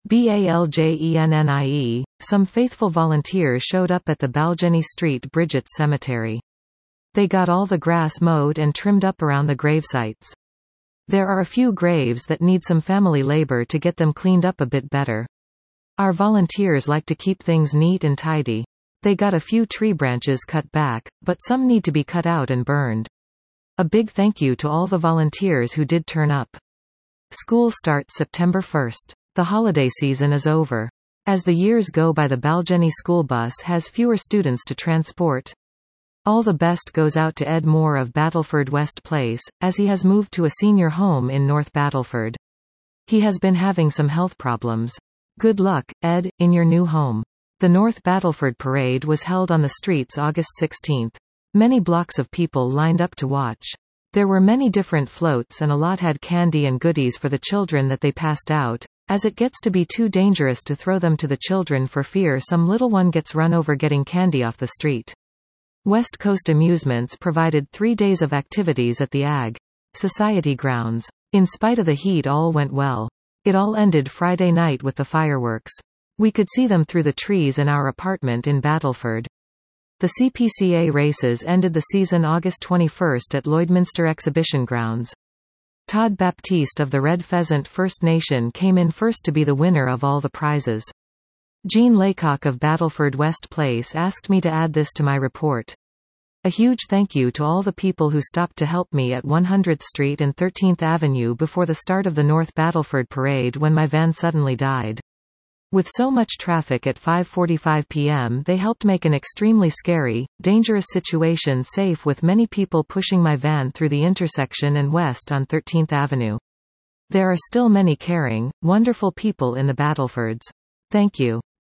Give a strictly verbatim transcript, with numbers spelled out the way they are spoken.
BALJENNIE, some faithful volunteers showed up at the Baljenny Street Bridget's Cemetery. They got all the grass mowed and trimmed up around the gravesites. There are a few graves that need some family labor to get them cleaned up a bit better. Our volunteers like to keep things neat and tidy. They got a few tree branches cut back, but some need to be cut out and burned. A big thank you to all the volunteers who did turn up. School starts September first. The holiday season is over. As the years go by, the Baljenny school bus has fewer students to transport. All the best goes out to Ed Moore of Battleford West Place, as he has moved to a senior home in North Battleford. He has been having some health problems. Good luck, Ed, in your new home. The North Battleford Parade was held on the streets August sixteenth. Many blocks of people lined up to watch. There were many different floats and a lot had candy and goodies for the children that they passed out, as it gets to be too dangerous to throw them to the children for fear some little one gets run over getting candy off the street. West Coast Amusements provided three days of activities at the Ag Society grounds. In spite of the heat, all went well. It all ended Friday night with the fireworks. We could see them through the trees in our apartment in Battleford. The C P C A races ended the season August twenty-first at Lloydminster Exhibition Grounds. Todd Baptiste of the Red Pheasant First Nation came in first to be the winner of all the prizes. Jean Laycock of Battleford West Place asked me to add this to my report. A huge thank you to all the people who stopped to help me at one hundredth Street and thirteenth Avenue before the start of the North Battleford Parade when my van suddenly died. With so much traffic at five forty-five p m they helped make an extremely scary, dangerous situation safe with many people pushing my van through the intersection and west on thirteenth Avenue. There are still many caring, wonderful people in the Battlefords. Thank you.